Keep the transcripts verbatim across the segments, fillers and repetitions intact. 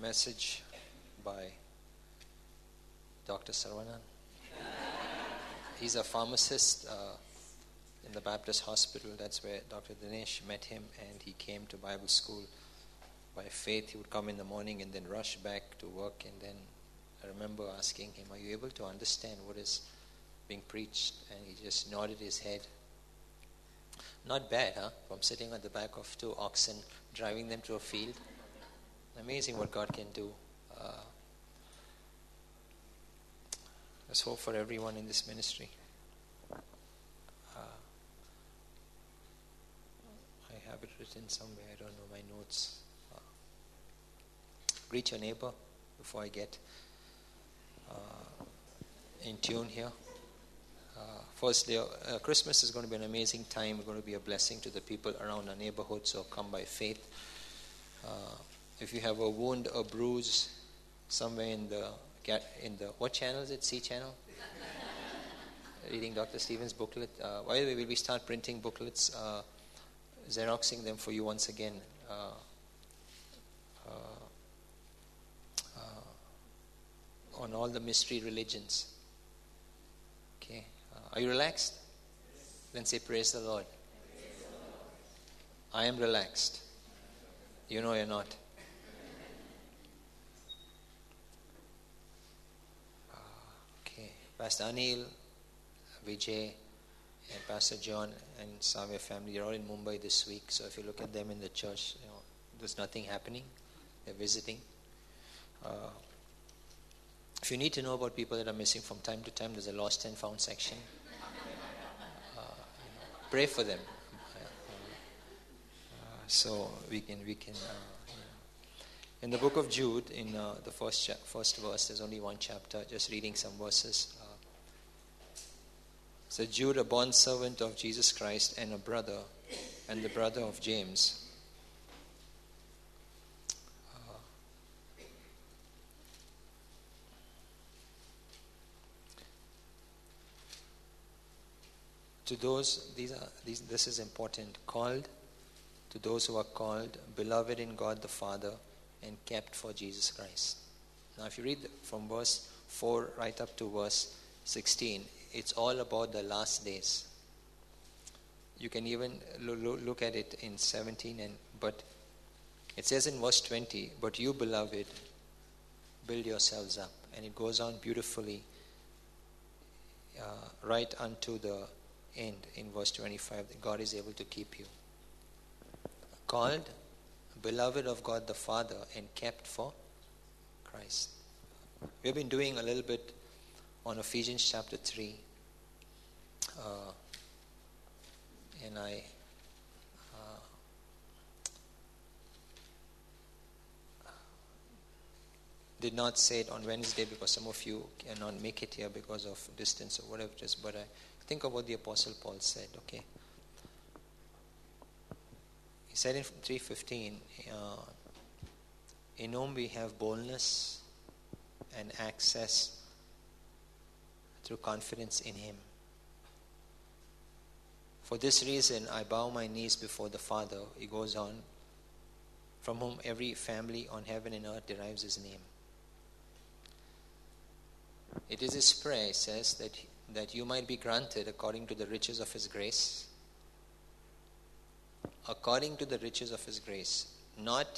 message by Doctor Saravanan. He's a pharmacist uh, in the Baptist hospital. That's where Doctor Dinesh met him, and he came to Bible school. By faith, he would come in the morning and then rush back to work. And then I remember asking him, "Are you able to understand what is being preached?" And he just nodded his head. Not bad, huh? From sitting on the back of two oxen, driving them to a field. Amazing what God can do. Uh, there's hope for everyone in this ministry. Uh, I have it written somewhere. I don't know my notes. Uh, greet your neighbor before I get uh, in tune here. Uh, first day, uh, Christmas is going to be an amazing time. We're going to be a blessing to the people around our neighborhood, so come by faith. Uh, if you have a wound, a bruise, somewhere in the, in the what channel is it? C channel? Reading Doctor Stephen's booklet. Uh, by the way, will we start printing booklets, uh, Xeroxing them for you once again. Uh, uh, uh, on all the mystery religions. Okay. Are you relaxed? Yes. Then say, praise the Lord. Praise the Lord. I am relaxed. You know you're not. Uh, okay. Pastor Anil, Vijay, and Pastor John and Savya family, they're all in Mumbai this week. So if you look at them in the church, you know, there's nothing happening. They're visiting. Uh, if you need to know about people that are missing from time to time, there's a lost and found section. Pray for them, uh, uh, so we can we can. Uh, you know. In the book of Jude, in uh, the first cha- first verse, there's only one chapter. Just reading some verses. Uh, so Jude, a bondservant of Jesus Christ and a brother, and the brother of James. Uh, To those, these are these. This is important. Called, to those who are called, beloved in God the Father, and kept for Jesus Christ. Now, if you read from verse four right up to verse sixteen, it's all about the last days. You can even lo- lo- look at it in seventeen, and but it says in verse twenty, "But you, beloved, build yourselves up," and it goes on beautifully uh, right unto the end in verse twenty-five, that God is able to keep you. Called, beloved of God the Father, and kept for Christ. We've been doing a little bit on Ephesians chapter three. Uh, and I uh, did not say it on Wednesday because some of you cannot make it here because of distance or whatever it is, but I think of what the Apostle Paul said, okay? He said in three fifteen, uh, in whom we have boldness and access through confidence in Him. For this reason, I bow my knees before the Father, he goes on, from whom every family on heaven and earth derives his name. It is his prayer, he says, that that you might be granted according to the riches of his grace. According to the riches of his grace. Not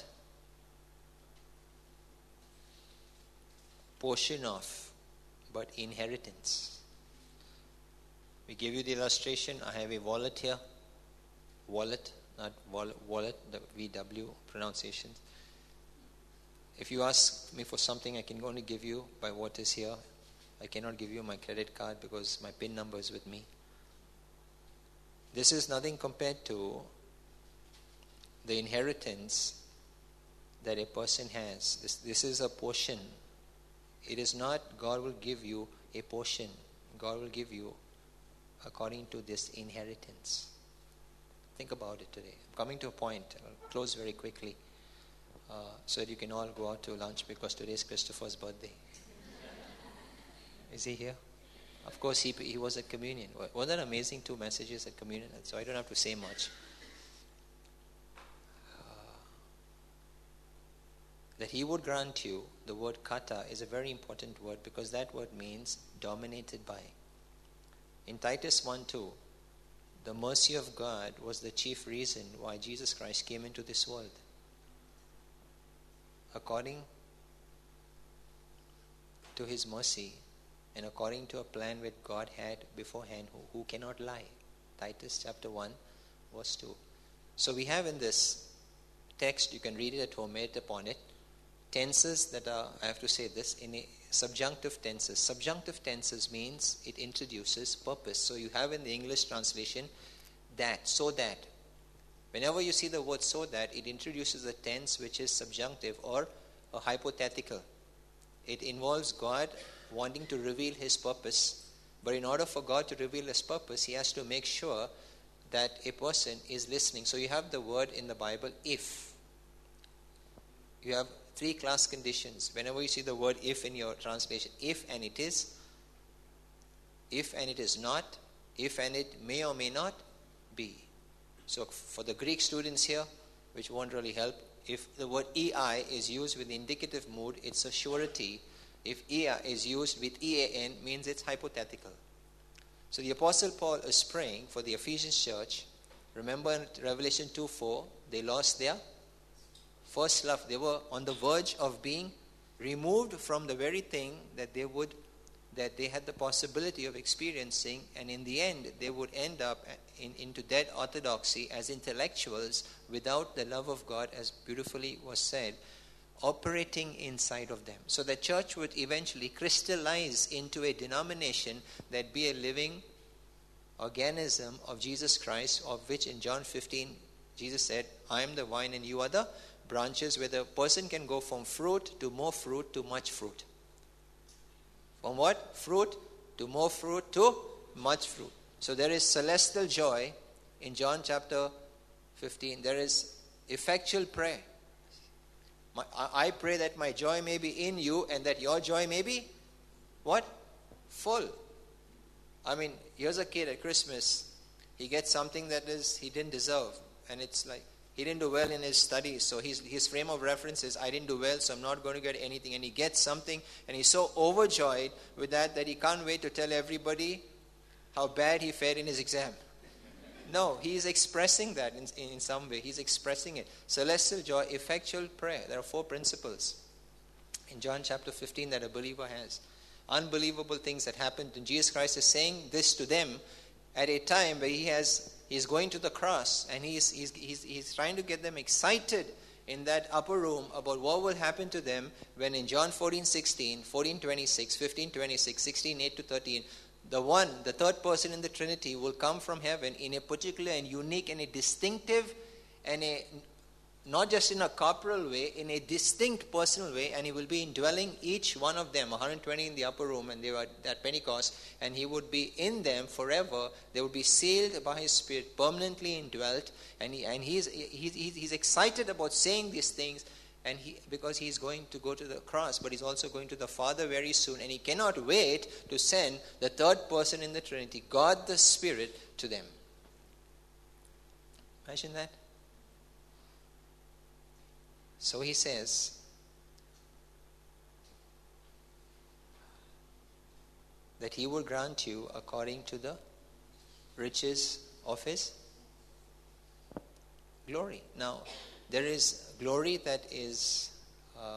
portion of, but inheritance. We give you the illustration. I have a wallet here. Wallet, not wallet, wallet, the V W pronunciation. If you ask me for something, I can only give you by what is here. I cannot give you my credit card because my PIN number is with me. This is nothing compared to the inheritance that a person has. This, this is a portion. It is not God will give you a portion. God will give you according to this inheritance. Think about it today. I'm coming to a point. I'll close very quickly uh, so that you can all go out to lunch because today is Christopher's birthday. Is he here? Of course, he he was at communion. Wasn't that amazing? Two messages at communion. So I don't have to say much. Uh, that he would grant you, the word kata is a very important word because that word means dominated by. In Titus one two, the mercy of God was the chief reason why Jesus Christ came into this world. According to his mercy and according to a plan which God had beforehand, who, who cannot lie. Titus chapter one, verse two. So we have in this text, you can read it at home, meditate upon it, tenses that are, I have to say this, in a subjunctive tenses. Subjunctive tenses means it introduces purpose. So you have in the English translation that, so that. Whenever you see the word so that, it introduces a tense which is subjunctive or a hypothetical. It involves God wanting to reveal his purpose, but in order for God to reveal his purpose, he has to make sure that a person is listening. So you have the word in the Bible, if. You have three class conditions. Whenever you see the word if in your translation, if and it is, if and it is not, if and it may or may not be. So for the Greek students here, which won't really help, if the word ei is used with the indicative mood, it's a surety. If ei is used with ean, means it's hypothetical. So the Apostle Paul is praying for the Ephesians church. Remember in Revelation two four, they lost their first love. They were on the verge of being removed from the very thing that they would, that they had the possibility of experiencing, and in the end they would end up in, into dead orthodoxy as intellectuals without the love of God, as beautifully was said, operating inside of them. So the church would eventually crystallize into a denomination that be a living organism of Jesus Christ, of which in John fifteen Jesus said, I am the vine and you are the branches, where the person can go from fruit to more fruit to much fruit. From what? Fruit to more fruit to much fruit. So there is celestial joy in John chapter fifteen. There is effectual prayer. My, I pray that my joy may be in you and that your joy may be what? Full. I mean, here's a kid at Christmas. He gets something that is he didn't deserve. And it's like, he didn't do well in his studies. So his, his frame of reference is, I didn't do well, so I'm not going to get anything. And he gets something, and he's so overjoyed with that that he can't wait to tell everybody how bad he fared in his exam. No, he's expressing that in, in some way. He's expressing it. Celestial joy, effectual prayer. There are four principles in John chapter fifteen that a believer has. Unbelievable things that happened. And Jesus Christ is saying this to them at a time where he has, he's going to the cross, and he's, he's, he's, he's trying to get them excited in that upper room about what will happen to them when in John fourteen sixteen, fourteen twenty-six, fifteen twenty-six, sixteen eight to thirteen, the one, the third person in the Trinity will come from heaven in a particular and unique and a distinctive and a, not just in a corporal way, in a distinct personal way, and he will be indwelling each one of them, one hundred twenty in the upper room, and they were at Pentecost, and he would be in them forever. They would be sealed by his Spirit, permanently indwelt, and he, and he's, he's, he's excited about saying these things, and he, because he's going to go to the cross, but he's also going to the Father very soon, and he cannot wait to send the third person in the Trinity, God the Spirit, to them. Imagine that. So he says, that he will grant you according to the riches of his glory. Now, there is glory that is uh,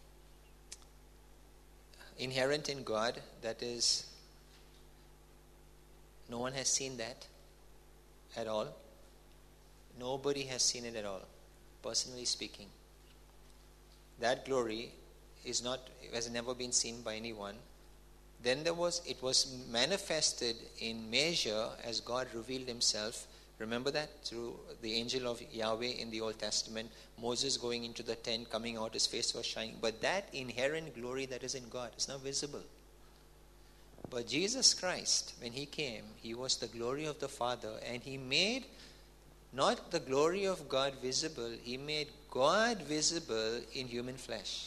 inherent in God, that is, no one has seen that at all. Nobody has seen it at all, personally speaking. That glory is not, has never been seen by anyone. Then there was, it was manifested in measure as God revealed himself. Remember that? Through the angel of Yahweh in the Old Testament, Moses going into the tent, coming out, his face was shining. But that inherent glory that is in God is not visible. But Jesus Christ, when he came, he was the glory of the Father, and he made not the glory of God visible, he made God visible in human flesh.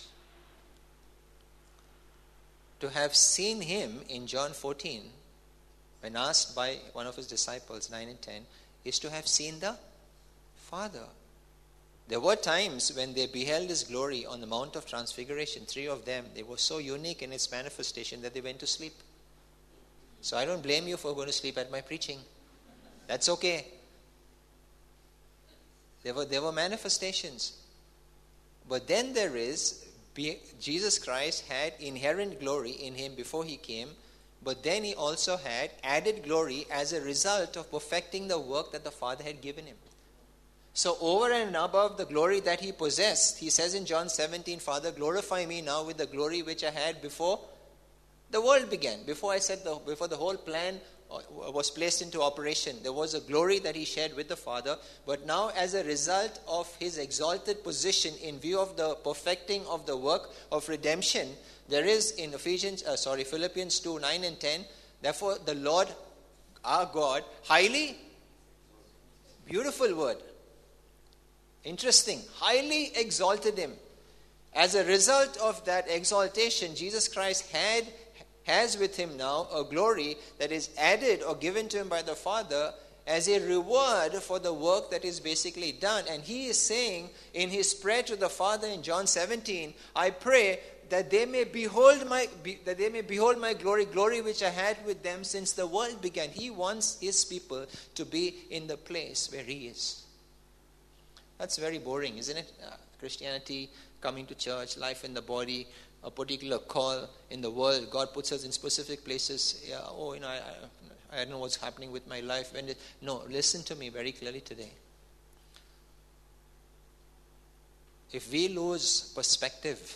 To have seen him in John fourteen, when asked by one of his disciples, nine and ten, is to have seen the Father. There were times when they beheld his glory on the Mount of Transfiguration, three of them. They were so unique in its manifestation that they went to sleep. So I don't blame you for going to sleep at my preaching. That's okay. There were, there were manifestations. But then there is, Jesus Christ had inherent glory in him before he came, but then he also had added glory as a result of perfecting the work that the Father had given him. So over and above the glory that he possessed, he says in John seventeen, Father, glorify me now with the glory which I had before the world began. Before I said the, before the whole plan was placed into operation, there was a glory that he shared with the Father. But now, as a result of his exalted position in view of the perfecting of the work of redemption, there is in Ephesians, uh, sorry, Philippians two, nine and ten, therefore the Lord, our God, highly, beautiful word, interesting, highly exalted him. As a result of that exaltation, Jesus Christ had has with him now a glory that is added or given to him by the Father as a reward for the work that is basically done. And he is saying in his prayer to the Father in John seventeen, I pray that they may behold my be, that they may behold my glory, glory which I had with them since the world began. He wants his people to be in the place where he is. That's very boring, isn't it? Uh, Christianity, coming to church, life in the body, a particular call in the world. God puts us in specific places. Yeah, oh, you know, I, I, I don't know what's happening with my life. When it, no, listen to me very clearly today. If we lose perspective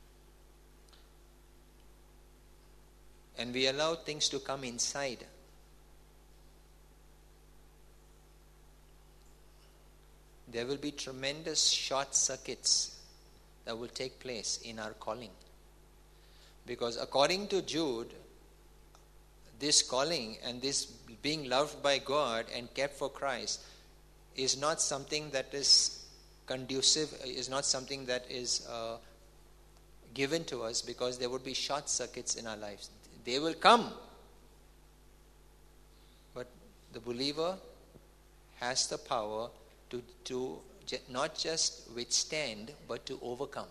and we allow things to come inside, there will be tremendous short circuits that will take place in our calling. Because according to Jude, this calling and this being loved by God and kept for Christ is not something that is conducive, is not something that is uh, given to us, because there would be short circuits in our lives. They will come. But the believer has the power to, to not just withstand, but to overcome.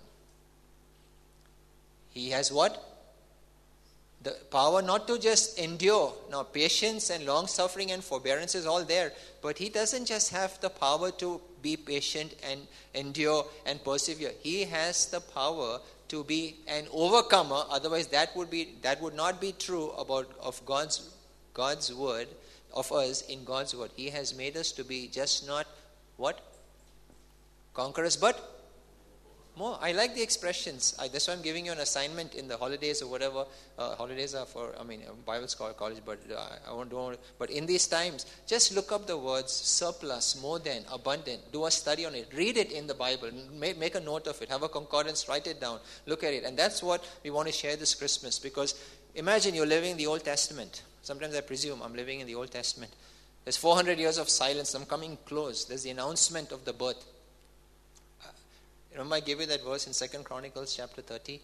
He has what? The power not to just endure. Now, patience and long-suffering and forbearance is all there. But he doesn't just have the power to be patient and endure and persevere. He has the power to be an overcomer. Otherwise, that would be that would not be true about of God's God's word, of us in God's word. He has made us to be just not what? Conquerors, but more. I like the expressions. I, that's why I'm giving you an assignment in the holidays or whatever. Uh, holidays are for, I mean, Bible scholar college, but uh, I won't do it. But in these times, just look up the words surplus, more than, abundant. Do a study on it. Read it in the Bible. Make, make a note of it. Have a concordance. Write it down. Look at it. And that's what we want to share this Christmas. Because imagine you're living in the Old Testament. Sometimes I presume I'm living in the Old Testament. There's four hundred years of silence. I'm coming close. There's the announcement of the birth. Remember I gave you that verse in Second Chronicles chapter thirty?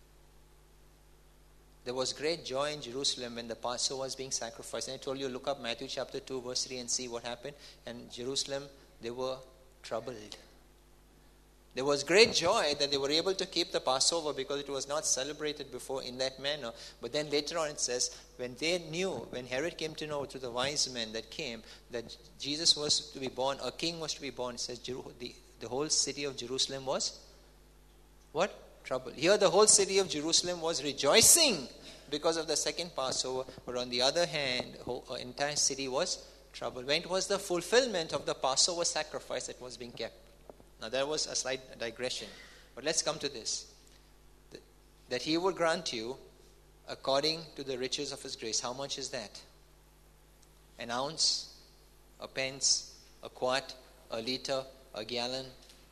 There was great joy in Jerusalem when the Passover was being sacrificed. And I told you, look up Matthew chapter two verse three and see what happened. And Jerusalem, they were troubled. There was great joy that they were able to keep the Passover because it was not celebrated before in that manner. But then later on it says, when they knew, when Herod came to know through the wise men that came, that Jesus was to be born, a king was to be born, it says the The whole city of Jerusalem was what? Troubled. Here the whole city of Jerusalem was rejoicing because of the second Passover. But on the other hand, the whole entire city was troubled. When it was the fulfillment of the Passover sacrifice that was being kept. Now that was a slight digression. But let's come to this. That he will grant you according to the riches of his grace. How much is that? An ounce, a pence, a quart, a liter, a gallon,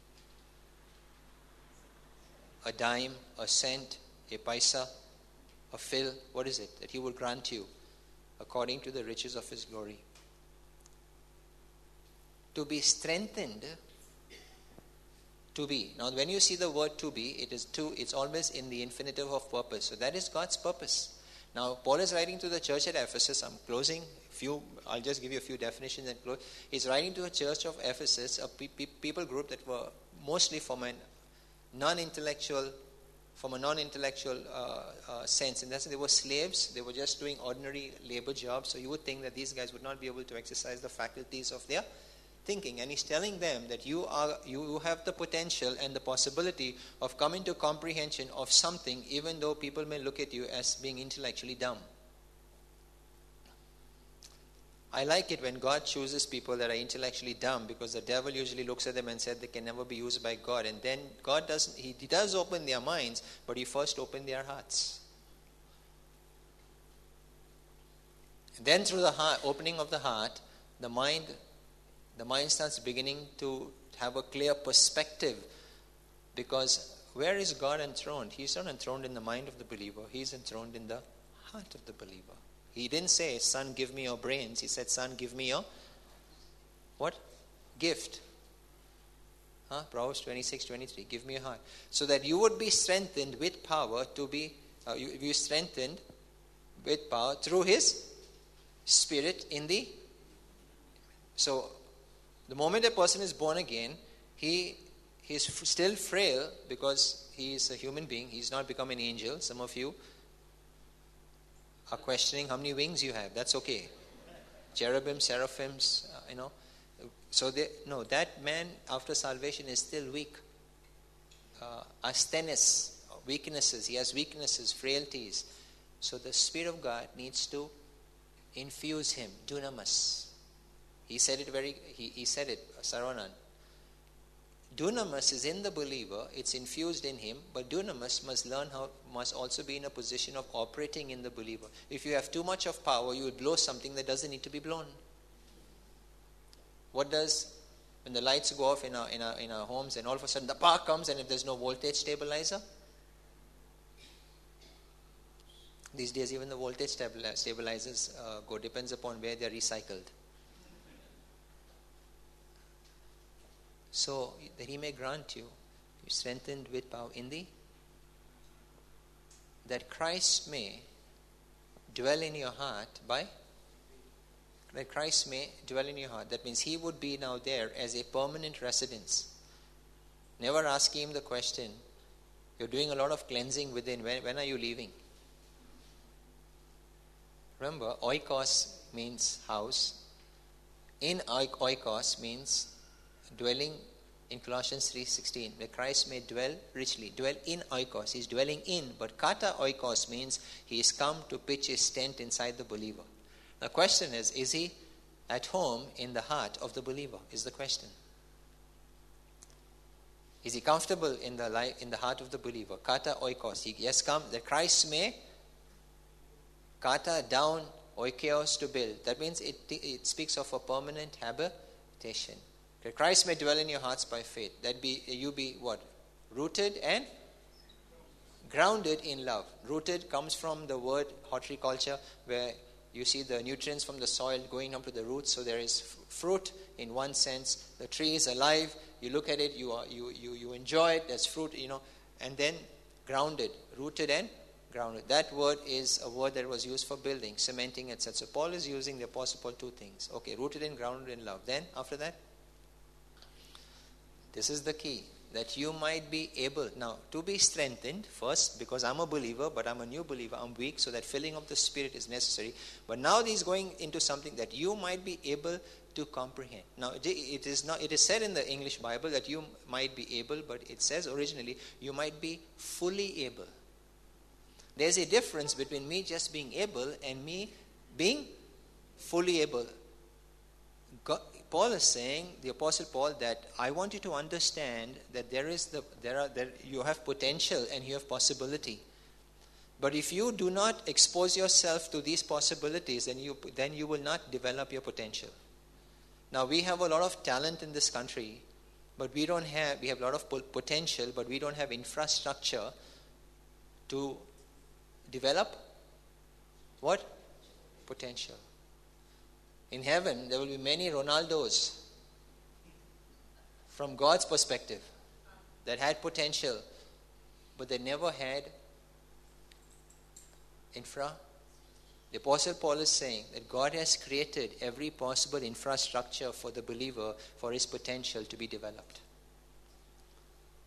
a dime, a cent, a paisa, a fill. What is it? That he will grant you according to the riches of his glory. To be strengthened, to be. Now when you see the word to be, it is to, it's always in the infinitive of purpose. So that is God's purpose. Now Paul is writing to the church at Ephesus. I'm closing. Few, I'll just give you a few definitions and close. He's writing to a church of Ephesus, a pe- pe- people group that were mostly from a non-intellectual, from a non-intellectual uh, uh, sense. And that's they were slaves. They were just doing ordinary labor jobs. So you would think that these guys would not be able to exercise the faculties of their thinking. And he's telling them that you are you have the potential and the possibility of coming to comprehension of something, even though people may look at you as being intellectually dumb. I like it when God chooses people that are intellectually dumb, because the devil usually looks at them and said they can never be used by God. And then God doesn't, he, he does open their minds, but he first opened their hearts. And then through the heart, opening of the heart, the mind, the mind starts beginning to have a clear perspective. Because where is God enthroned? He's not enthroned in the mind of the believer. He's enthroned in the heart of the believer. He didn't say, son, give me your brains. He said, son, give me your what? Gift. Huh? Proverbs twenty-six, twenty-three. Give me your heart. So that you would be strengthened with power to be, uh, you, you strengthened with power through his spirit in the. So, the moment a person is born again, he is f- still frail because he is a human being. He's not become an angel. Some of you are questioning how many wings you have. That's okay. Cherubim, seraphims, uh, you know. So they, no, that man after salvation is still weak. Uh, asthenes, weaknesses. He has weaknesses, frailties. So the Spirit of God needs to infuse him. Dunamis. He said it very, he, he said it, Saronan. Dunamis is in the believer, it's infused in him, but dunamis must learn how, must also be in a position of operating in the believer. If you have too much of power, you will blow something that doesn't need to be blown. What does, when the lights go off in our, in our, in our homes and all of a sudden the power comes, and if there's no voltage stabilizer? These days even the voltage stabilizers uh, go, depends upon where they're recycled. So that he may grant you, you strengthened with power in thee, that Christ may dwell in your heart by, that Christ may dwell in your heart. That means he would be now there as a permanent residence. Never asking him the question, you're doing a lot of cleansing within, when, when are you leaving? Remember, oikos means house. In oikos means dwelling in Colossians three sixteen, where Christ may dwell richly. Dwell in oikos. He's dwelling in. But kata oikos means he is come to pitch his tent inside the believer. The question is, is he at home in the heart of the believer? Is the question. Is he comfortable in the life, in the heart of the believer? Kata oikos. He yes come that Christ may kata down oikeos to build. That means it it speaks of a permanent habitation. That Christ may dwell in your hearts by faith. That be you be what? Rooted and grounded in love. Rooted comes from the word horticulture, where you see the nutrients from the soil going up to the roots. So there is f- fruit in one sense. The tree is alive. You look at it, you are you you you enjoy it. There's fruit, you know. And then grounded, rooted and grounded. That word is a word that was used for building, cementing, et cetera. So Paul is using the Apostle Paul two things. Okay, rooted and grounded in love. Then after that, this is the key, that you might be able, now, to be strengthened, first, because I'm a believer, but I'm a new believer, I'm weak, so that filling of the Spirit is necessary. But now he's going into something that you might be able to comprehend. Now, it is not. It is said in the English Bible that you might be able, but it says originally, you might be fully able. There's a difference between me just being able and me being fully able. God, Paul is saying, the Apostle Paul, that I want you to understand that there is the there are there you have potential and you have possibility. But if you do not expose yourself to these possibilities, then you then you will not develop your potential. Now we have a lot of talent in this country, but we don't have we have a lot of potential, but we don't have infrastructure to develop what? Potential. In heaven, there will be many Ronaldos from God's perspective that had potential, but they never had infra. The Apostle Paul is saying that God has created every possible infrastructure for the believer for his potential to be developed.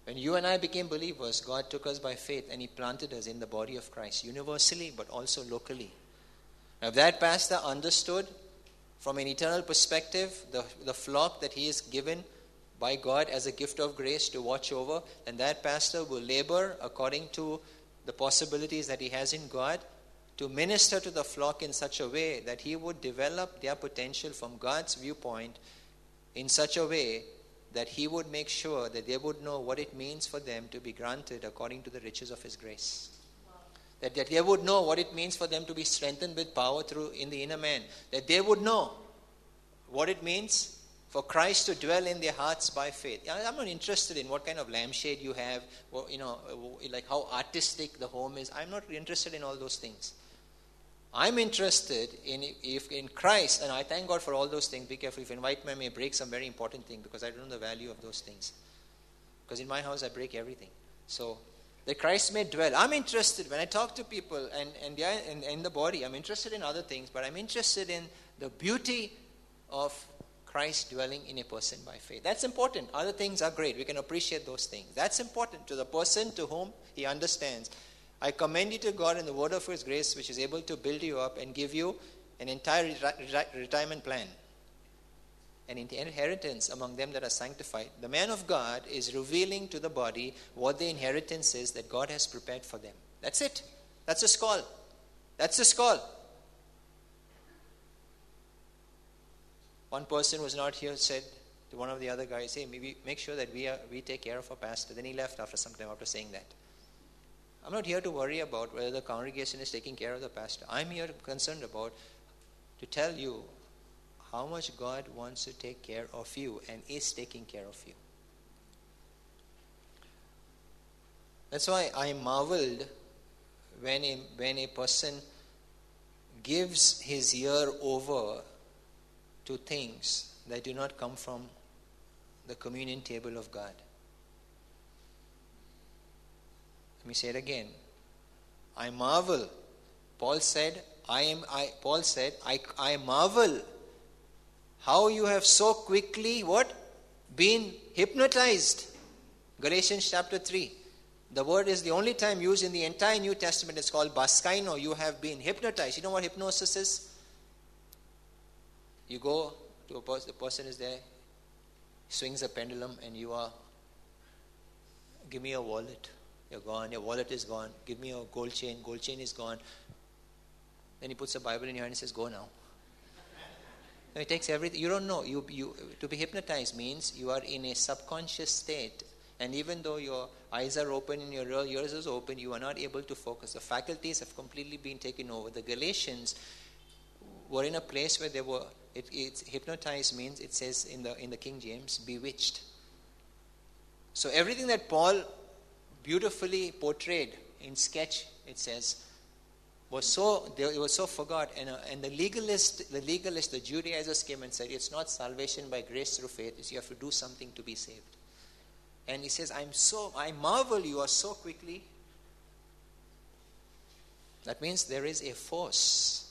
When you and I became believers, God took us by faith and He planted us in the body of Christ, universally but also locally. Now, if that pastor understood from an eternal perspective the, the flock that he is given by God as a gift of grace to watch over, then that pastor will labor according to the possibilities that he has in God to minister to the flock in such a way that he would develop their potential from God's viewpoint in such a way that he would make sure that they would know what it means for them to be granted according to the riches of His grace. Wow. That, that they would know what it means for them to be strengthened with power through in the inner man. That they would know what it means for Christ to dwell in their hearts by faith. I'm not interested in what kind of lampshade you have, or, you know, like how artistic the home is. I'm not interested in all those things. I'm interested in if in Christ, and I thank God for all those things. Be careful, if you invite me, I may break some very important thing because I don't know the value of those things. Because in my house, I break everything. So, that Christ may dwell. I'm interested when I talk to people and, and, they are in, in the body, I'm interested in other things, but I'm interested in the beauty of Christ dwelling in a person by faith. That's important. Other things are great. We can appreciate those things. That's important to the person to whom he understands. I commend you to God in the word of His grace, which is able to build you up and give you an entire reti- retirement plan, an inheritance among them that are sanctified. The man of God is revealing to the body what the inheritance is that God has prepared for them. That's it. That's a call. That's a call. One person who was not here said to one of the other guys, hey, maybe make sure that we are, we take care of our pastor. Then he left after some time after saying that. I'm not here to worry about whether the congregation is taking care of the pastor. I'm here concerned about to tell you how much God wants to take care of you and is taking care of you. That's why I marveled when a, when a person gives his ear over to things that do not come from the communion table of God. Let me say it again. I marvel. Paul said, I am I Paul said, I I marvel how you have so quickly what? Been hypnotized. Galatians chapter three. The word is the only time used in the entire New Testament. It's called baskaino. You have been hypnotized. You know what hypnosis is? You go to a person, the person is there, swings a pendulum, and you are, give me a wallet. You're gone. Your wallet is gone. Give me a gold chain. Gold chain is gone. Then he puts a Bible in your hand and says, go now. No, it takes everything. You don't know. You, you, to be hypnotized means you are in a subconscious state. And even though your eyes are open and your real ears is open, you are not able to focus. The faculties have completely been taken over. The Galatians were in a place where they were, it, it's hypnotized means, it says in the in the King James, bewitched. So everything that Paul beautifully portrayed in sketch, it says, was so they it was so forgot, and uh, and the legalist, the legalist, the Judaizers came and said, it's not salvation by grace through faith; it's you have to do something to be saved. And he says, I'm so I marvel you are so quickly. That means there is a force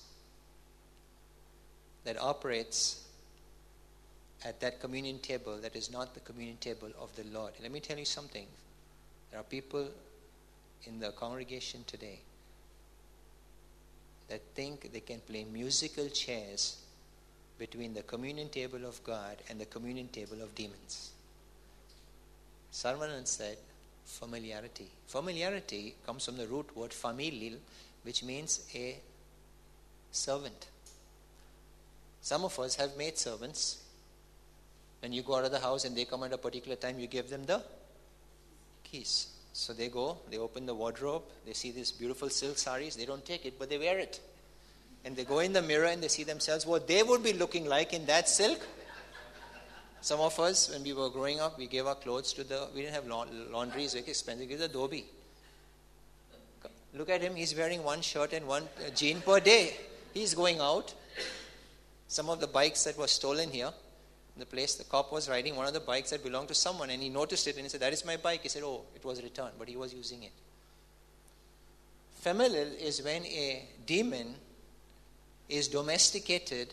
that operates at that communion table that is not the communion table of the Lord. Let me tell you something. There are people in the congregation today that think they can play musical chairs between the communion table of God and the communion table of demons. Sarvanan said, familiarity. Familiarity comes from the root word familil, which means a servant. Some of us have maid servants. When you go out of the house and they come at a particular time, you give them the keys. So they go, they open the wardrobe, they see these beautiful silk saris, they don't take it, but they wear it. And they go in the mirror and they see themselves what they would be looking like in that silk. Some of us, when we were growing up, we gave our clothes to the, we didn't have laundry, it's very expensive, we gave the dhobi. Look at him, he's wearing one shirt and one jean per day. He's going out. Some of the bikes that were stolen here, the place the cop was riding, one of the bikes that belonged to someone, and he noticed it and he said, that is my bike. He said, oh, it was returned, but he was using it. Familial is when a demon is domesticated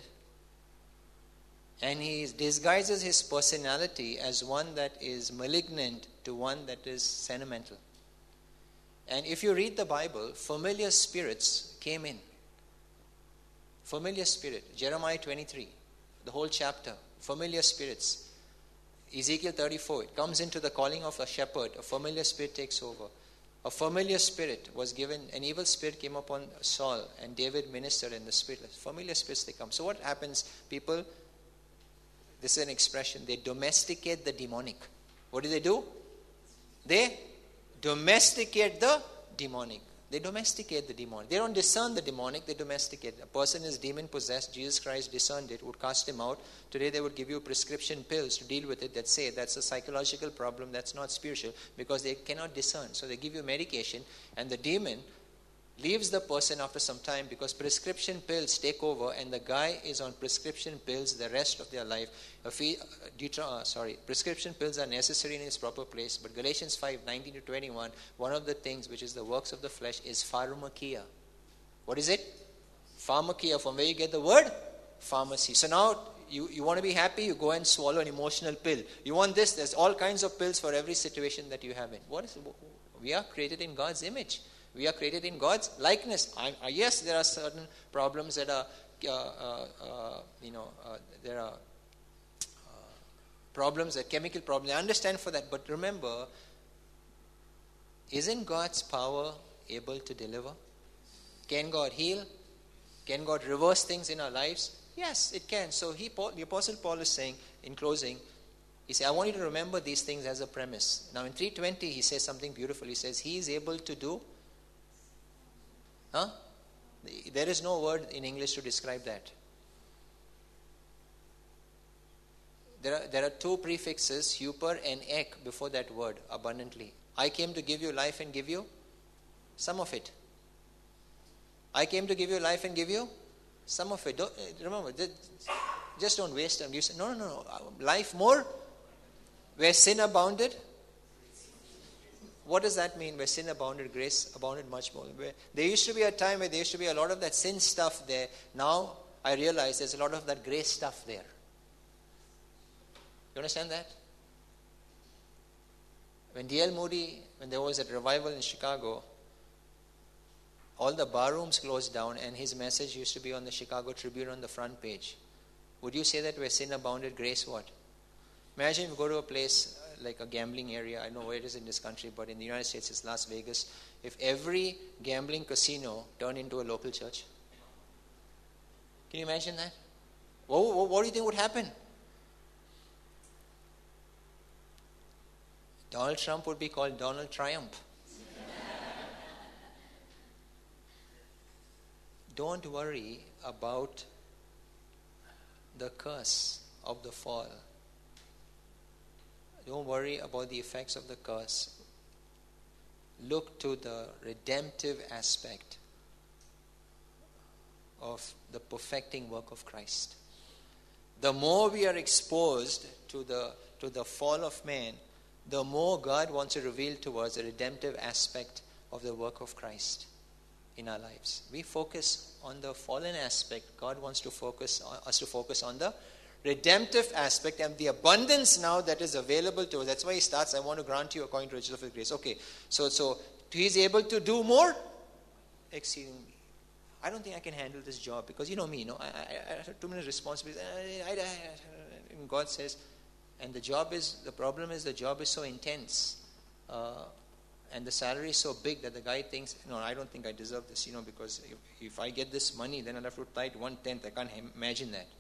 and he disguises his personality as one that is malignant to one that is sentimental. And if you read the Bible, familiar spirits came in. Familiar spirit. Jeremiah twenty-three, the whole chapter. Familiar spirits. Ezekiel thirty-four, it comes into the calling of a shepherd. A familiar spirit takes over. A familiar spirit was given, an evil spirit came upon Saul, and David ministered in the spirit. Familiar spirits, they come. So what happens? People, this is an expression, they domesticate the demonic. What do they do? They domesticate the demonic. They domesticate the demonic. They don't discern the demonic, they domesticate. A person is demon possessed, Jesus Christ discerned it, would cast him out. Today they would give you prescription pills to deal with it that say that's a psychological problem, that's not spiritual, because they cannot discern. So they give you medication, and the demon leaves the person after some time because prescription pills take over, and the guy is on prescription pills the rest of their life. If he, Deuteron- uh, sorry, prescription pills are necessary in its proper place, but Galatians five, nineteen to twenty-one, one of the things which is the works of the flesh is pharmakia. What is it? Pharmakia, from where you get the word? Pharmacy. So now, you, you want to be happy, you go and swallow an emotional pill. You want this, there's all kinds of pills for every situation that you have in. What is? We are created in God's image. We are created in God's likeness. I, I, yes, there are certain problems that are, uh, uh, uh, you know, uh, there are uh, problems, that chemical problems. I understand for that. But remember, isn't God's power able to deliver? Can God heal? Can God reverse things in our lives? Yes, it can. So he, Paul, the Apostle Paul is saying, in closing, he said, I want you to remember these things as a premise. Now in three twenty, he says something beautiful. He says, he is able to do. Huh? There is no word in English to describe that. There are, there are two prefixes, super and ek, before that word, abundantly. I came to give you life and give you some of it. I came to give you life and give you some of it. Don't, remember, just don't waste time. You say, no, no, no, life more. Where sin abounded, what does that mean? Where sin abounded, grace abounded much more. Where there used to be a time where there used to be a lot of that sin stuff there. Now I realize there's a lot of that grace stuff there. You understand that? When D L Moody, when there was a revival in Chicago, all the bar rooms closed down, and his message used to be on the Chicago Tribune on the front page. Would you say that where sin abounded, grace what? Imagine if you go to a place like a gambling area. I know where it is in this country, but in the United States it's Las Vegas. If every gambling casino turned into a local church, can you imagine that? What, what, what do you think would happen? Donald Trump would be called Donald Triumph. Don't worry about the curse of the fall. Don't worry about the effects of the curse. Look to the redemptive aspect of the perfecting work of Christ. The more we are exposed to the to the fall of man, the more God wants to reveal to us the redemptive aspect of the work of Christ in our lives. We focus on the fallen aspect. God wants to focus on, us to focus on the redemptive aspect and the abundance now that is available to us. That's why he starts, I want to grant you according to riches of his grace. Okay, so so he's able to do more exceedingly. I don't think I can handle this job because you know me, you know, I, I, I have too many responsibilities. I, I, I, and God says, and the job is, the problem is the job is so intense uh, and the salary is so big that the guy thinks, no, I don't think I deserve this, you know, because if, if I get this money, then I'll have to tithe one-tenth. I can't imagine that.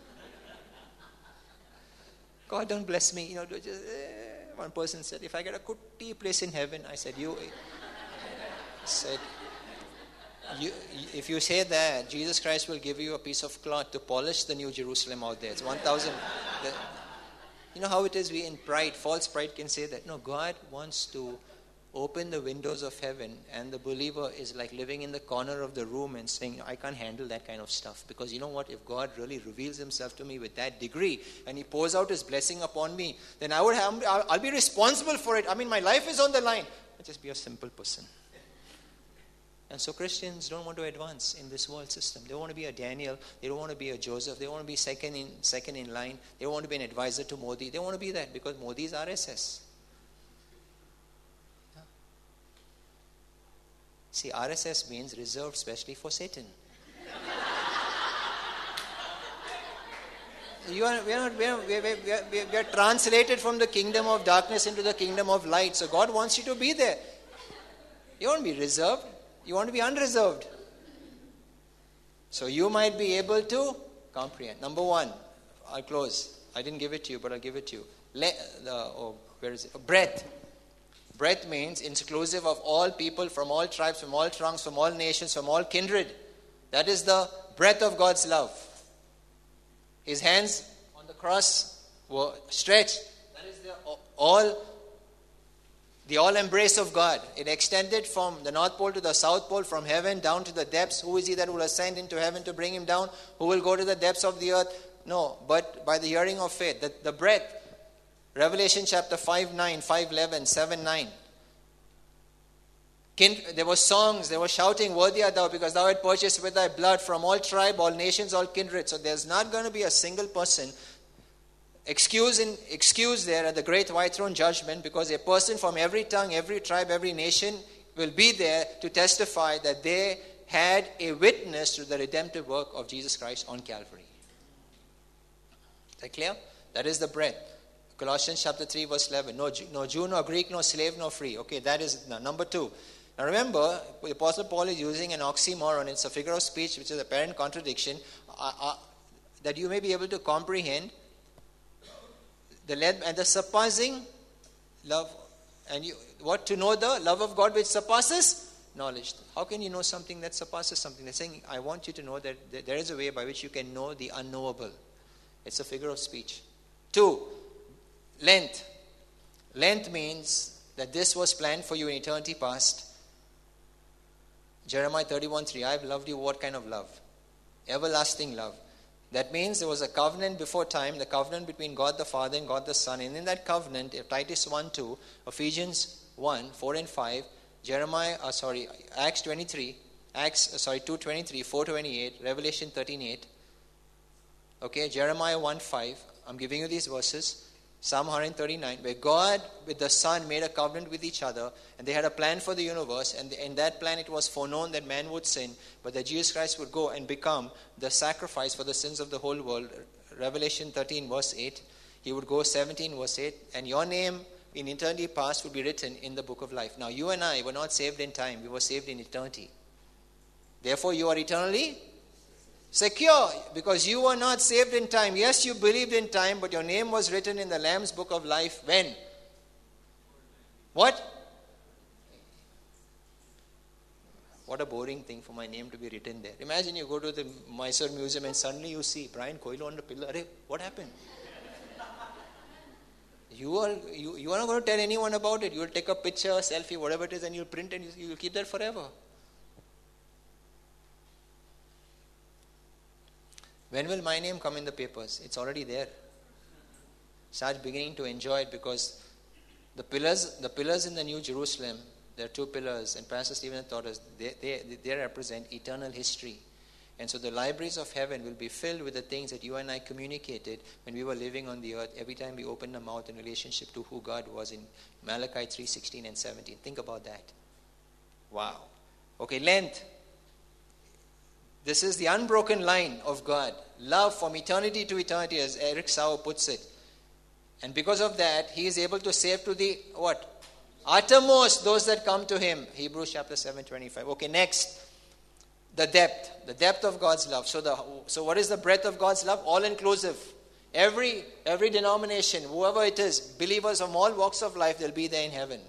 God, don't bless me. You know, just, eh. One person said, if I get a good place in heaven, I said, you, said, you, if you say that, Jesus Christ will give you a piece of cloth to polish the New Jerusalem out there. It's one thousand. You know how it is, we in pride, false pride can say that. No, God wants to open the windows of heaven, and the believer is like living in the corner of the room and saying, I can't handle that kind of stuff. Because you know what, if God really reveals himself to me with that degree and he pours out his blessing upon me, then I would have, I'll be responsible for it. I mean, my life is on the line. I'll just be a simple person. And so Christians don't want to advance in this world system. They don't want to be a Daniel. They don't want to be a Joseph. They don't want to be second in second in line. They don't want to be an advisor to Modi. They don't want to be that because Modi is R S S. See, R S S means reserved specially for Satan. You are, we, are not, we, are, we, are, we, are, we are translated from the kingdom of darkness into the kingdom of light. So God wants you to be there. You won't be reserved. You want to be unreserved. So you might be able to comprehend. Number one, I'll close. I didn't give it to you, but I'll give it to you. Le, uh, oh, where is it? Breadth. Breadth means inclusive of all people, from all tribes, from all tongues, from all nations, from all kindred. That is the breadth of God's love. His hands on the cross were stretched. That is the all, the all embrace of God. It extended from the North Pole to the South Pole, from heaven down to the depths. Who is he that will ascend into heaven to bring him down? Who will go to the depths of the earth? No, but by the hearing of faith. The, the breadth. Revelation chapter five nine, five eleven, seven nine. There were songs, they were shouting, "Worthy art thou, because thou art purchased with thy blood from all tribe, all nations, all kindred." So there's not going to be a single person excused in, excused there at the great white throne judgment, because a person from every tongue, every tribe, every nation will be there to testify that they had a witness to the redemptive work of Jesus Christ on Calvary. Is that clear? That is the breadth. Colossians chapter three verse eleven. No, no Jew, no Greek, no slave, no free. Okay, that is no, number two. Now remember, the Apostle Paul is using an oxymoron. It's a figure of speech which is a apparent contradiction, uh, uh, that you may be able to comprehend the length and the surpassing love. And you, what to know the love of God which surpasses knowledge. How can you know something that surpasses something? They're saying, I want you to know that there is a way by which you can know the unknowable. It's a figure of speech. Two, length. Length means that this was planned for you in eternity past. Jeremiah thirty-one three, I have loved you. What kind of love? Everlasting love. That means there was a covenant before time, the covenant between God the Father and God the Son. And in that covenant, Titus one two, Ephesians one four and five, Jeremiah, uh, sorry, Acts twenty-three, Acts, uh, sorry, two twenty-three, four twenty-eight, Revelation thirteen eight. Okay, Jeremiah one five. I'm giving you these verses. Psalm one thirty-nine, where God with the Son made a covenant with each other, and they had a plan for the universe, and in that plan it was foreknown that man would sin, but that Jesus Christ would go and become the sacrifice for the sins of the whole world. Revelation thirteen verse eight, he would go seventeen verse eight, and your name in eternity past would be written in the book of life. Now you and I were not saved in time, we were saved in eternity. Therefore you are eternally secure, because you were not saved in time. Yes, you believed in time, but your name was written in the Lamb's book of life when? What? What a boring thing for my name to be written there. Imagine you go to the Mysore Museum and suddenly you see Brian Coelho on the pillar. Arey, what happened? You are, you, you are not going to tell anyone about it. You will take a picture, a selfie, whatever it is, and you'll print it, you will keep that forever. When will my name come in the papers? It's already there. Start beginning to enjoy it, because the pillars, the pillars in the New Jerusalem, there are two pillars, and Pastor Stephen taught us, they, they, they represent eternal history. And so the libraries of heaven will be filled with the things that you and I communicated when we were living on the earth, every time we opened our mouth in relationship to who God was in Malachi three sixteen and seventeen. Think about that. Wow. Okay, length. This is the unbroken line of God. Love from eternity to eternity, as Eric Sauer puts it. And because of that, he is able to save to the, what? Uttermost those that come to him. Hebrews chapter seven twenty-five. Okay, next. The depth. The depth of God's love. So the so what is the breadth of God's love? All inclusive. Every, every denomination, whoever it is, believers from all walks of life, they'll be there in heaven.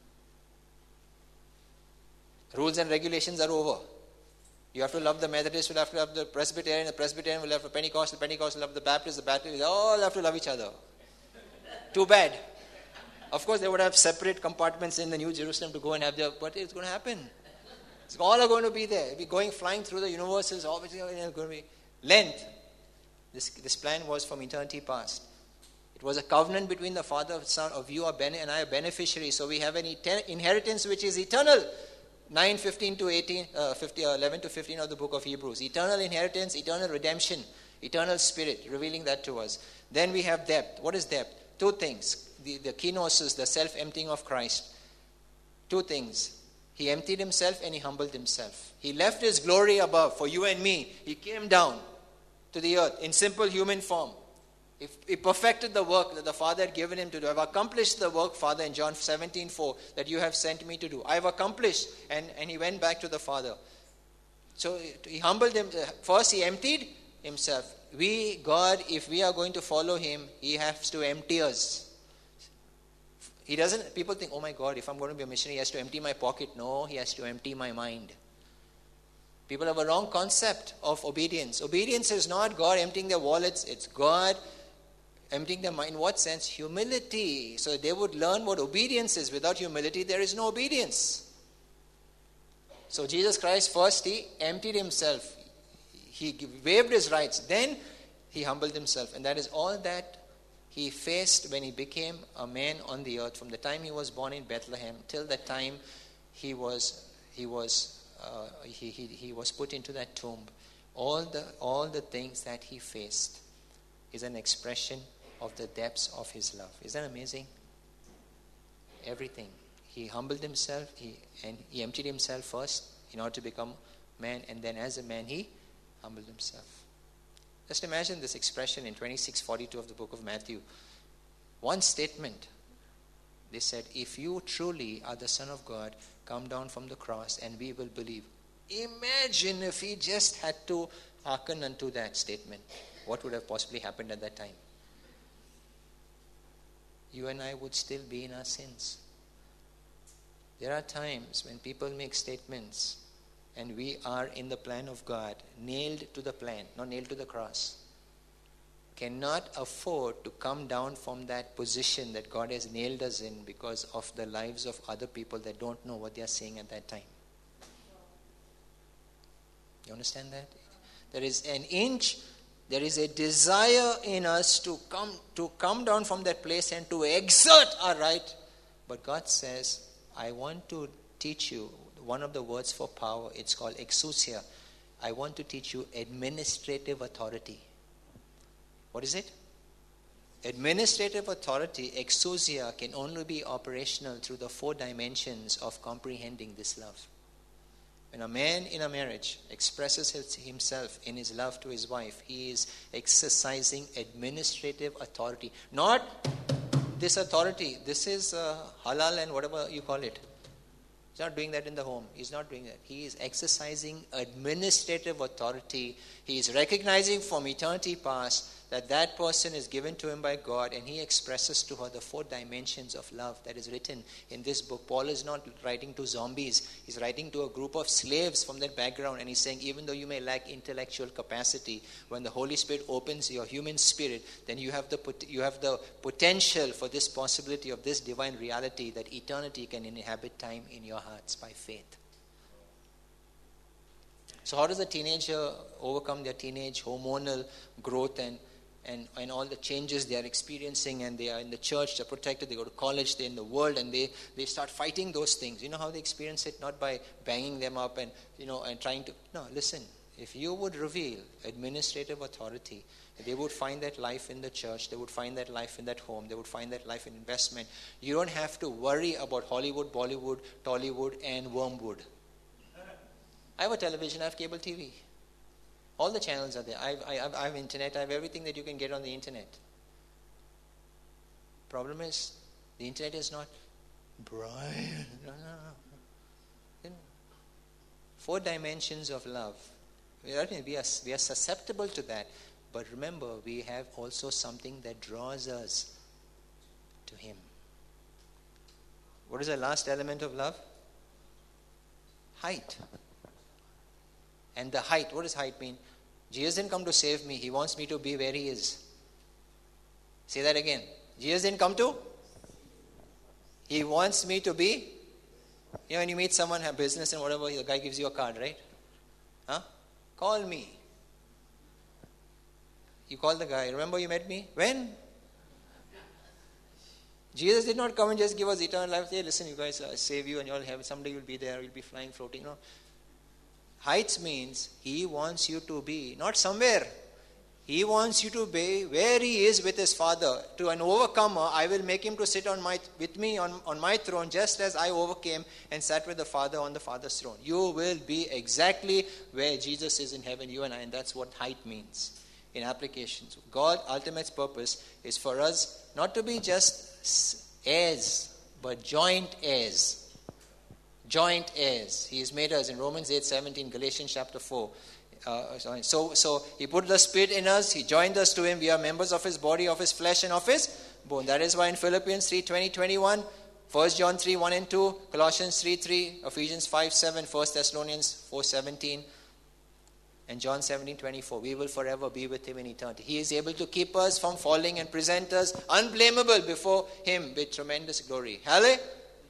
Rules and regulations are over. You have to love the Methodist, you'll have to love the Presbyterian, the Presbyterian will have the Pentecostal, Pentecostal will love the Baptist, the Baptist, they all have to love each other. Too bad. Of course, they would have separate compartments in the New Jerusalem to go and have their, but it's going to happen. It's all are going to be there. We're going flying through the universes, obviously it's going to be length. This, this plan was from eternity past. It was a covenant between the Father and Son of you and I are beneficiaries. So we have an inheritance which is eternal. nine fifteen to eighteen, uh, fifty, uh, eleven to fifteen of the book of Hebrews. Eternal inheritance, eternal redemption, eternal spirit, revealing that to us. Then we have depth. What is depth? Two things. The, the kenosis, the self-emptying of Christ. Two things. He emptied himself and he humbled himself. He left his glory above for you and me. He came down to the earth in simple human form. He, he perfected the work that the Father had given him to do. I've accomplished the work, Father, in John seventeen four, that you have sent me to do. I've accomplished. And, and he went back to the Father. So he humbled him. First he emptied himself. We, God, if we are going to follow him, he has to empty us. He doesn't, people think, oh my God, if I'm going to be a missionary, he has to empty my pocket. No, he has to empty my mind. People have a wrong concept of obedience. Obedience is not God emptying their wallets. It's God emptying their mind. In what sense? Humility. So they would learn what obedience is. Without humility, there is no obedience. So Jesus Christ, first he emptied himself. He waived his rights. Then he humbled himself. And that is all that he faced when he became a man on the earth. From the time he was born in Bethlehem till the time he was he was uh, he, he he was put into that tomb. All the all the things that he faced is an expression of the depths of his love. Isn't that amazing? Everything. He humbled himself. He and he emptied himself first in order to become man, and then as a man he humbled himself. Just imagine this expression in twenty-six forty-two of the book of Matthew. One statement. They said, if you truly are the Son of God, come down from the cross and we will believe. Imagine if he just had to hearken unto that statement. What would have possibly happened at that time? You and I would still be in our sins. There are times when people make statements and we are in the plan of God, nailed to the plan, not nailed to the cross. Cannot afford to come down from that position that God has nailed us in because of the lives of other people that don't know what they are saying at that time. You understand that? There is an inch, there is a desire in us to come to come down from that place and to exert our right. But God says, I want to teach you one of the words for power. It's called exousia. I want to teach you administrative authority. What is it? Administrative authority, exousia, can only be operational through the four dimensions of comprehending this love. When a man in a marriage expresses himself in his love to his wife, he is exercising administrative authority. Not this authority. This is uh, halal and whatever you call it. He's not doing that in the home. He's not doing that. He is exercising administrative authority. He is recognizing from eternity past that that person is given to him by God, and he expresses to her the four dimensions of love that is written in this book. Paul is not writing to zombies. He's writing to a group of slaves from that background, and he's saying, even though you may lack intellectual capacity, when the Holy Spirit opens your human spirit, then you have the you have the potential for this possibility of this divine reality that eternity can inhabit time in your hearts by faith. So how does a teenager overcome their teenage hormonal growth and And, and all the changes they are experiencing, and they are in the church, they're protected, they go to college, they're in the world, and they, they start fighting those things. You know how they experience it? Not by banging them up and, you know, and trying to, no, listen, if you would reveal administrative authority, they would find that life in the church, they would find that life in that home, they would find that life in investment. You don't have to worry about Hollywood, Bollywood, Tollywood, and Wormwood. I have a television, I have cable T V. All the channels are there. I have, I, have, I have internet. I have everything that you can get on the internet. Problem is, the internet is not, Brian. No, no, no. Four dimensions of love. We are, we are, we are susceptible to that. But remember, we have also something that draws us to Him. What is the last element of love? Height. And the height, what does height mean? Jesus didn't come to save me. He wants me to be where He is. Say that again. Jesus didn't come to? He wants me to be. You know, when you meet someone, have business and whatever, the guy gives you a card, right? Huh? Call me. You call the guy. Remember you met me? When? Jesus did not come and just give us eternal life. Say, listen, you guys, I'll save you and you'll have, someday you'll be there, you'll be flying, floating. No. Heights means He wants you to be, not somewhere. He wants you to be where he is with his Father. To an overcomer, I will make him to sit on my with me on, on my throne, just as I overcame and sat with the Father on the Father's throne. You will be exactly where Jesus is in heaven, you and I, and that's what height means in applications. God's ultimate purpose is for us not to be just heirs, but joint heirs. Joint heirs. He has made us in Romans eight seventeen, Galatians chapter four. Uh, so, so he put the Spirit in us. He joined us to him. We are members of his body, of his flesh, and of his bone. That is why in Philippians three twenty twenty-one, First John three one and two, Colossians three three, Ephesians five seven, First Thessalonians four seventeen, and John seventeen twenty-four, we will forever be with him in eternity. He is able to keep us from falling and present us unblameable before him with tremendous glory. Hallelujah.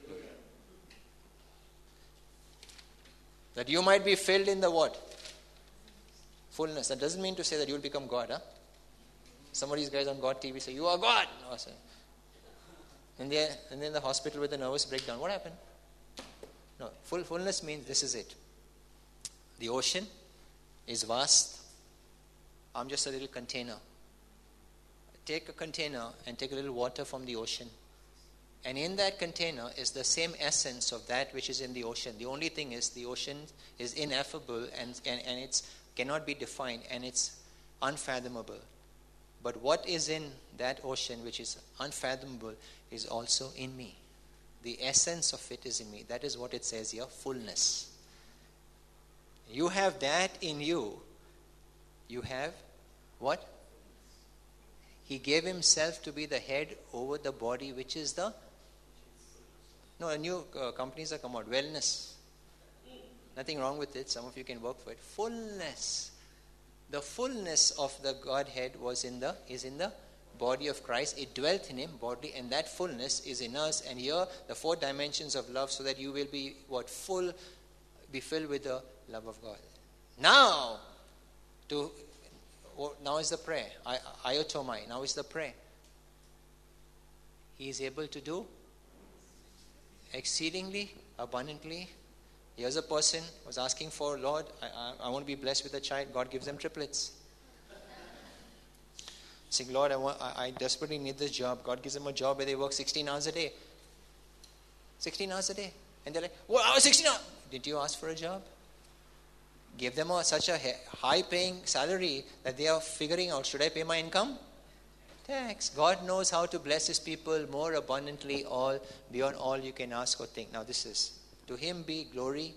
That you might be filled in the what? Fullness. That doesn't mean to say that you will become God. Huh? Some of these guys on God T V say, you are God. No, I say. And they're, and they're in the hospital with a nervous breakdown. What happened? No, full fullness means this is it. The ocean is vast. I'm just a little container. Take a container and take a little water from the ocean. And in that container is the same essence of that which is in the ocean. The only thing is the ocean is ineffable and, and, and it's cannot be defined and it's unfathomable. But what is in that ocean which is unfathomable is also in me. The essence of it is in me. That is what it says here, fullness. You have that in you. You have what? He gave himself to be the head over the body, which is the... No, new uh, companies have come out. Wellness. Nothing wrong with it. Some of you can work for it. Fullness. The fullness of the Godhead was in the is in the body of Christ. It dwelt in him bodily, and that fullness is in us. And here, the four dimensions of love, so that you will be what full, be filled with the love of God. Now, to now is the prayer. Iotomai. Now is the prayer. He is able to do exceedingly abundantly. Here's a person who was asking for, Lord, I, I, I want to be blessed with a child. God gives them triplets. Saying, Lord, I, want, I, I desperately need this job. God gives them a job where they work sixteen hours a day. sixteen hours a day. And they're like, well, I was sixteen hours. Did you ask for a job? Give them a, such a high-paying salary that they are figuring out, should I pay my income tax? God knows how to bless his people more abundantly, all beyond all you can ask or think. Now this is, to him be glory.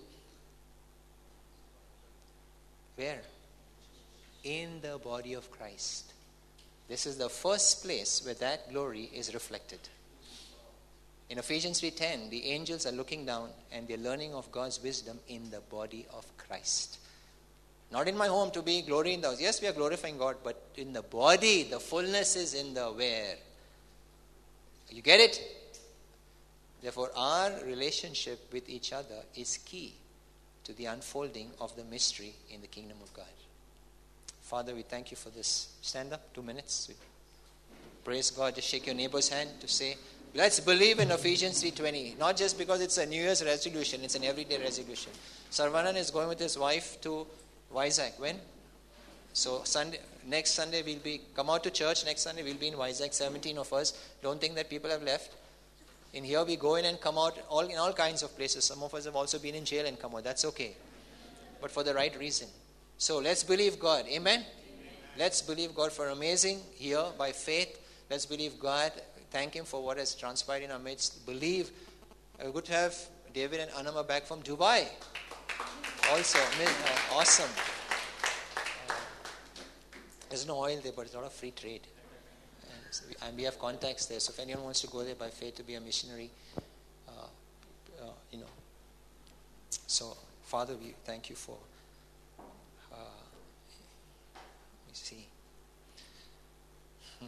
Where? In the body of Christ. This is the first place where that glory is reflected. In Ephesians three ten, the angels are looking down and they're learning of God's wisdom in the body of Christ. Not in my home to be glory in the house. Yes, we are glorifying God, but in the body, the fullness is in the where. You get it? Therefore, our relationship with each other is key to the unfolding of the mystery in the kingdom of God. Father, we thank you for this. Stand up, two minutes. Praise God. Just shake your neighbor's hand to say, let's believe in Ephesians three twenty. Not just because it's a New Year's resolution, it's an everyday resolution. Sarvanan is going with his wife to Vizag. When? So Sunday, next Sunday we'll be, come out to church, next Sunday we'll be in Vizag, seventeen of us. Don't think that people have left. In here we go in and come out all in all kinds of places. Some of us have also been in jail and come out. That's okay. But for the right reason. So let's believe God. Amen? Amen. Let's believe God for amazing here by faith. Let's believe God. Thank him for what has transpired in our midst. Believe. Uh, good to have David and Anama back from Dubai. Also, uh, awesome. Uh, there's no oil there, but it's a lot of free trade. And, so we, and we have contacts there. So if anyone wants to go there by faith to be a missionary, uh, uh, you know. So, Father, we thank you for, uh, let me see. Hmm.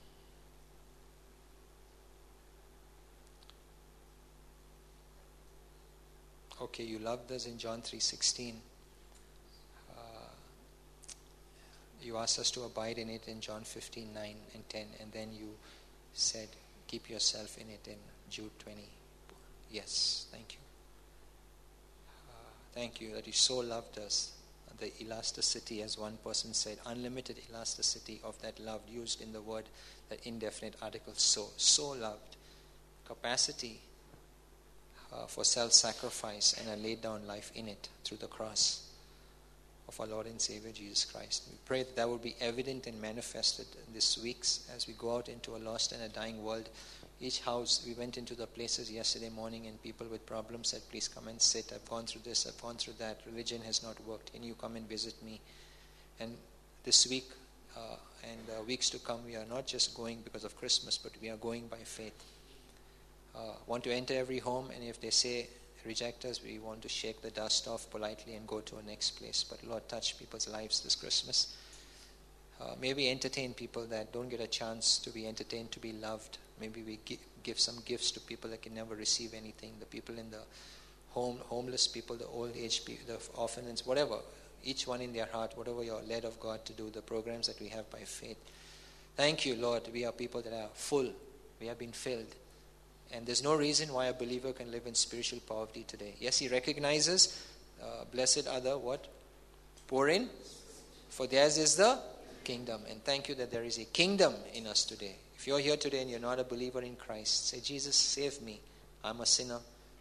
Okay, you loved us in John three sixteen. Uh, you asked us to abide in it in John fifteen nine and ten. And then you said, keep yourself in it in Jude twenty. Yes, thank you. Uh, thank you that you so loved us the elasticity, as one person said, unlimited elasticity of that love used in the word, that indefinite article, so, so loved. Capacity uh, for self-sacrifice and a laid down life in it through the cross of our Lord and Savior Jesus Christ. We pray that that will be evident and manifested this weeks as we go out into a lost and a dying world. Each house, we went into the places yesterday morning and people with problems said, please come and sit. I've gone through this, I've gone through that. Religion has not worked. Can you come and visit me? And this week uh, and uh, weeks to come, we are not just going because of Christmas, but we are going by faith. Uh, want to enter every home, and if they say reject us, we want to shake the dust off politely and go to a next place. But Lord, touch people's lives this Christmas. Uh, maybe entertain people that don't get a chance to be entertained, to be loved. Maybe we gi- give some gifts to people that can never receive anything. The people in the home, homeless people, the old age people, the orphans, whatever. Each one in their heart, whatever you're led of God to do, the programs that we have by faith. Thank you, Lord. We are people that are full. We have been filled. And there's no reason why a believer can live in spiritual poverty today. Yes, he recognizes, uh, blessed are the what? Poor in, for theirs is the kingdom. And thank you that there is a kingdom in us today. If you're here today and you're not a believer in Christ, say, Jesus, save me. I'm a sinner.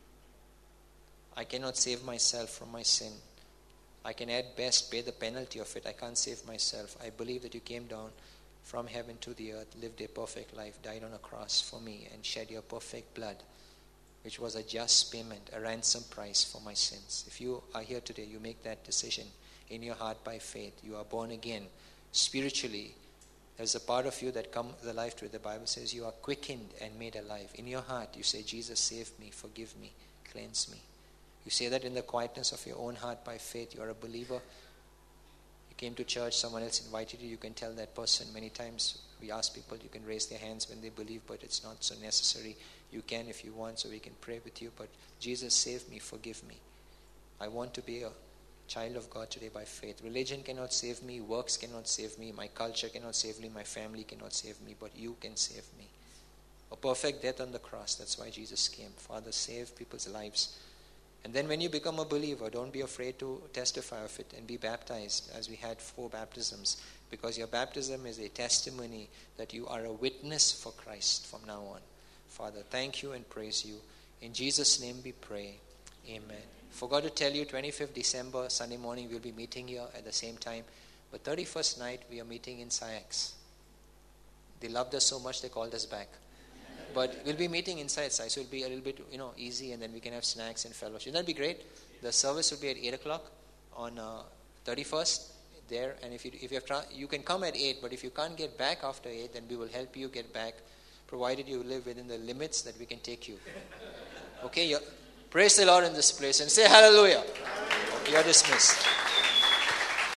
I cannot save myself from my sin. I can at best pay the penalty of it. I can't save myself. I believe that you came down from heaven to the earth, lived a perfect life, died on a cross for me, and shed your perfect blood, which was a just payment, a ransom price for my sins. If you are here today, you make that decision in your heart by faith. You are born again spiritually. There's a part of you that comes to the life to it. The Bible says you are quickened and made alive. In your heart, you say, Jesus, save me, forgive me, cleanse me. You say that in the quietness of your own heart by faith. You are a believer. You came to church, someone else invited you, you can tell that person. Many times we ask people, you can raise their hands when they believe, but it's not so necessary. You can if you want, so we can pray with you. But Jesus, save me, forgive me. I want to be a child of God today by faith. Religion cannot save me, works cannot save me, my culture cannot save me, my family cannot save me, but you can save me. A perfect death on the cross, that's why Jesus came. Father, save people's lives. And then when you become a believer, don't be afraid to testify of it and be baptized, as we had four baptisms, because your baptism is a testimony that you are a witness for Christ from now on. Father, thank you and praise you. In Jesus' name we pray. Amen. Forgot to tell you, twenty-fifth December, Sunday morning, we'll be meeting here at the same time. But thirty-first night, we are meeting in S I A X. They loved us so much, they called us back. But we'll be meeting inside S I A X, so it'll be a little bit, you know, easy, and then we can have snacks and fellowship. That'll be great. The service will be at eight o'clock on uh, thirty-first there. And if you if you have tra- you can come at eight, but if you can't get back after eight, then we will help you get back, provided you live within the limits that we can take you. Okay, you're, praise the Lord in this place and say hallelujah. You're dismissed.